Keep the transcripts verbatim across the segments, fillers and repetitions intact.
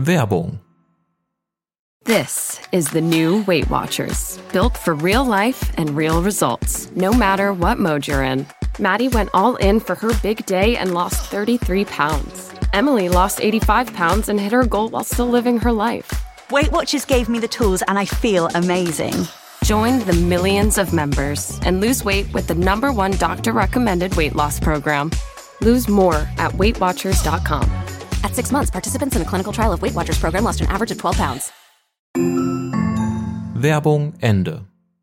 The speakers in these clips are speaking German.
Werbung. This is the new Weight Watchers, built for real life and real results, no matter what mode you're in. Maddie went all in for her big day and lost thirty-three pounds. Emily lost eighty-five pounds and hit her goal while still living her life. Weight Watchers gave me the tools and I feel amazing. Join the millions of members and lose weight with the number one doctor-recommended weight loss program. Lose more at weight watchers dot com. At six months, participants in a clinical trial of Weight Watchers program lost an average of twelve pounds. Werbung Ende.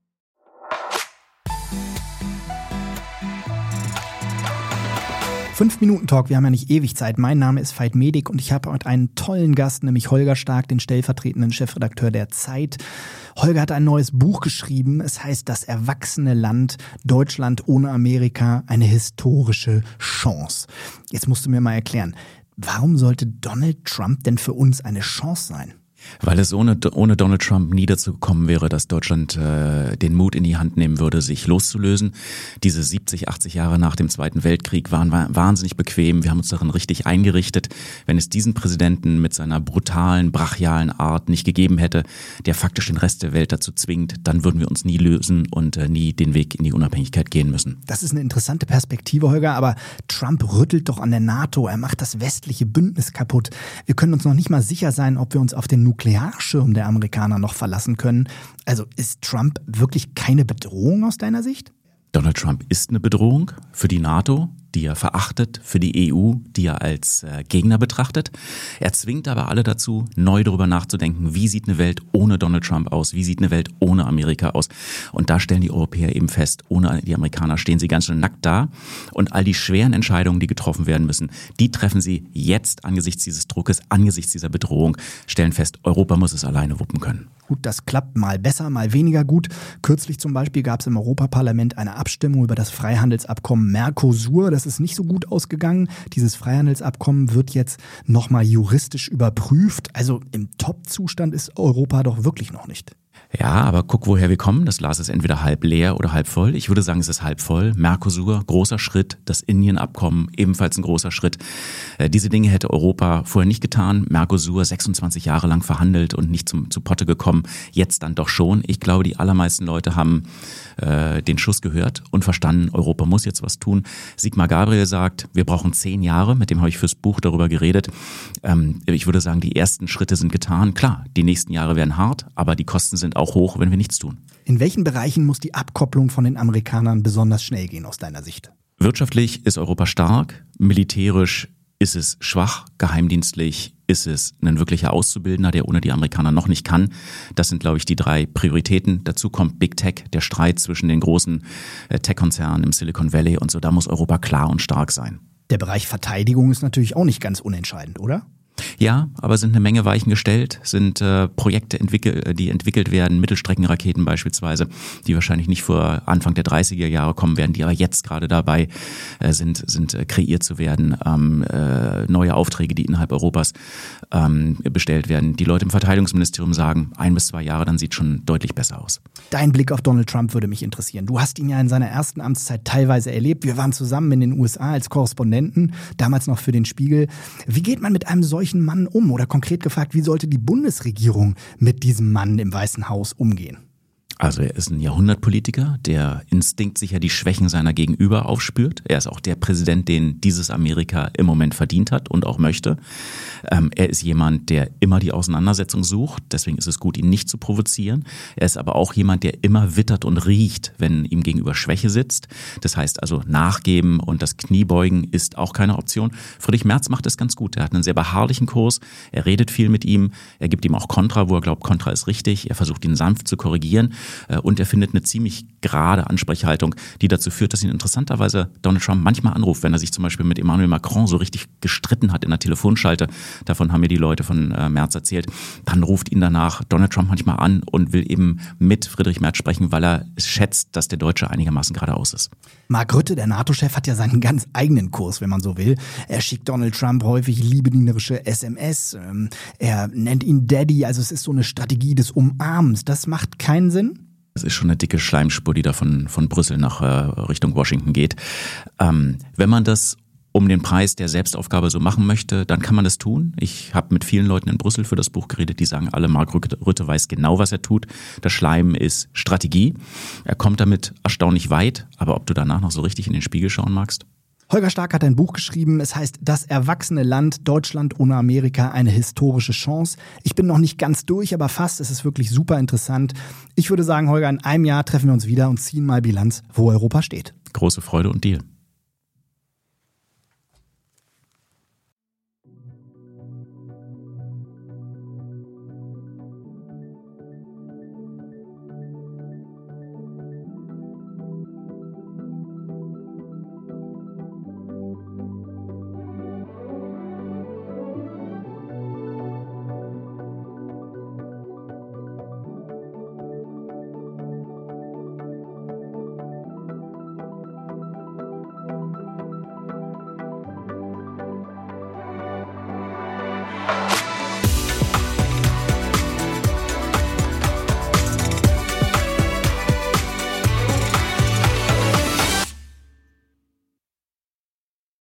fünf Minuten Talk, wir haben ja nicht ewig Zeit. Mein Name ist Veit Medik und ich habe heute einen tollen Gast, nämlich Holger Stark, den stellvertretenden Chefredakteur der Zeit. Holger hat ein neues Buch geschrieben. Es heißt Das erwachsene Land, Deutschland ohne Amerika, eine historische Chance. Jetzt musst du mir mal erklären, warum sollte Donald Trump denn für uns eine Chance sein? Weil es ohne, ohne Donald Trump nie dazu gekommen wäre, dass Deutschland äh, den Mut in die Hand nehmen würde, sich loszulösen. Diese siebzig, achtzig Jahre nach dem Zweiten Weltkrieg waren wahnsinnig bequem. Wir haben uns darin richtig eingerichtet. Wenn es diesen Präsidenten mit seiner brutalen, brachialen Art nicht gegeben hätte, der faktisch den Rest der Welt dazu zwingt, dann würden wir uns nie lösen und äh, nie den Weg in die Unabhängigkeit gehen müssen. Das ist eine interessante Perspektive, Holger, aber Trump rüttelt doch an der NATO. Er macht das westliche Bündnis kaputt. Wir können uns noch nicht mal sicher sein, ob wir uns auf den Nuklearschirm der Amerikaner noch verlassen können. Also ist Trump wirklich keine Bedrohung aus deiner Sicht? Donald Trump ist eine Bedrohung für die NATO, die er verachtet, für die E U, die er als äh, Gegner betrachtet. Er zwingt aber alle dazu, neu darüber nachzudenken, wie sieht eine Welt ohne Donald Trump aus, wie sieht eine Welt ohne Amerika aus. Und da stellen die Europäer eben fest, ohne die Amerikaner stehen sie ganz schön nackt da. Und all die schweren Entscheidungen, die getroffen werden müssen, die treffen sie jetzt angesichts dieses Druckes, angesichts dieser Bedrohung, stellen fest, Europa muss es alleine wuppen können. Gut, das klappt mal besser, mal weniger gut. Kürzlich zum Beispiel gab es im Europaparlament eine Abstimmung über das Freihandelsabkommen Mercosur. Das ist nicht so gut ausgegangen. Dieses Freihandelsabkommen wird jetzt nochmal juristisch überprüft. Also im Top-Zustand ist Europa doch wirklich noch nicht. Ja, aber guck, woher wir kommen. Das Glas ist entweder halb leer oder halb voll. Ich würde sagen, es ist halb voll. Mercosur, großer Schritt. Das Indien-Abkommen, ebenfalls ein großer Schritt. Äh, diese Dinge hätte Europa vorher nicht getan. Mercosur, sechsundzwanzig Jahre lang verhandelt und nicht zum, zu Potte gekommen. Jetzt dann doch schon. Ich glaube, die allermeisten Leute haben äh, den Schuss gehört und verstanden, Europa muss jetzt was tun. Sigmar Gabriel sagt, wir brauchen zehn Jahre. Mit dem habe ich fürs Buch darüber geredet. Ähm, ich würde sagen, die ersten Schritte sind getan. Klar, die nächsten Jahre werden hart, aber die Kosten sind auch hoch, wenn wir nichts tun. In welchen Bereichen muss die Abkopplung von den Amerikanern besonders schnell gehen aus deiner Sicht? Wirtschaftlich ist Europa stark, militärisch ist es schwach, geheimdienstlich ist es ein wirklicher Auszubildender, der ohne die Amerikaner noch nicht kann. Das sind, glaube ich, die drei Prioritäten. Dazu kommt Big Tech, der Streit zwischen den großen Tech-Konzernen im Silicon Valley und so. Da muss Europa klar und stark sein. Der Bereich Verteidigung ist natürlich auch nicht ganz unentscheidend, oder? Ja, aber sind eine Menge Weichen gestellt, sind äh, Projekte, entwickel- die entwickelt werden, Mittelstreckenraketen beispielsweise, die wahrscheinlich nicht vor Anfang der dreißiger Jahre kommen werden, die aber jetzt gerade dabei äh, sind, sind äh, kreiert zu werden, ähm, äh, neue Aufträge, die innerhalb Europas ähm, bestellt werden. Die Leute im Verteidigungsministerium sagen, ein bis zwei Jahre, dann sieht schon deutlich besser aus. Dein Blick auf Donald Trump würde mich interessieren. Du hast ihn ja in seiner ersten Amtszeit teilweise erlebt. Wir waren zusammen in den U S A als Korrespondenten, damals noch für den Spiegel. Wie geht man mit einem solchen Mann um? Oder konkret gefragt, wie sollte die Bundesregierung mit diesem Mann im Weißen Haus umgehen? Also er ist ein Jahrhundertpolitiker, der instinktsicher die Schwächen seiner Gegenüber aufspürt. Er ist auch der Präsident, den dieses Amerika im Moment verdient hat und auch möchte. Ähm, er ist jemand, der immer die Auseinandersetzung sucht. Deswegen ist es gut, ihn nicht zu provozieren. Er ist aber auch jemand, der immer wittert und riecht, wenn ihm gegenüber Schwäche sitzt. Das heißt also nachgeben und das Kniebeugen ist auch keine Option. Friedrich Merz macht es ganz gut. Er hat einen sehr beharrlichen Kurs. Er redet viel mit ihm. Er gibt ihm auch Kontra, wo er glaubt, Kontra ist richtig. Er versucht ihn sanft zu korrigieren. Und er findet eine ziemlich gerade Ansprechhaltung, die dazu führt, dass ihn interessanterweise Donald Trump manchmal anruft, wenn er sich zum Beispiel mit Emmanuel Macron so richtig gestritten hat in der Telefonschalte. Davon haben mir die Leute von äh, Merz erzählt. Dann ruft ihn danach Donald Trump manchmal an und will eben mit Friedrich Merz sprechen, weil er schätzt, dass der Deutsche einigermaßen geradeaus ist. Mark Rutte, der NATO-Chef, hat ja seinen ganz eigenen Kurs, wenn man so will. Er schickt Donald Trump häufig liebedienerische S M S. Ähm, er nennt ihn Daddy, also es ist so eine Strategie des Umarmens. Das macht keinen Sinn? Das ist schon eine dicke Schleimspur, die da von, von Brüssel nach äh, Richtung Washington geht. Ähm, wenn man das um den Preis der Selbstaufgabe so machen möchte, dann kann man das tun. Ich habe mit vielen Leuten in Brüssel für das Buch geredet, die sagen alle, Mark Rutte weiß genau, was er tut. Das Schleimen ist Strategie. Er kommt damit erstaunlich weit, aber ob du danach noch so richtig in den Spiegel schauen magst? Holger Stark hat ein Buch geschrieben, es heißt Das erwachsene Land, Deutschland ohne Amerika, eine historische Chance. Ich bin noch nicht ganz durch, aber fast, es ist wirklich super interessant. Ich würde sagen, Holger, in einem Jahr treffen wir uns wieder und ziehen mal Bilanz, wo Europa steht. Große Freude und Deal.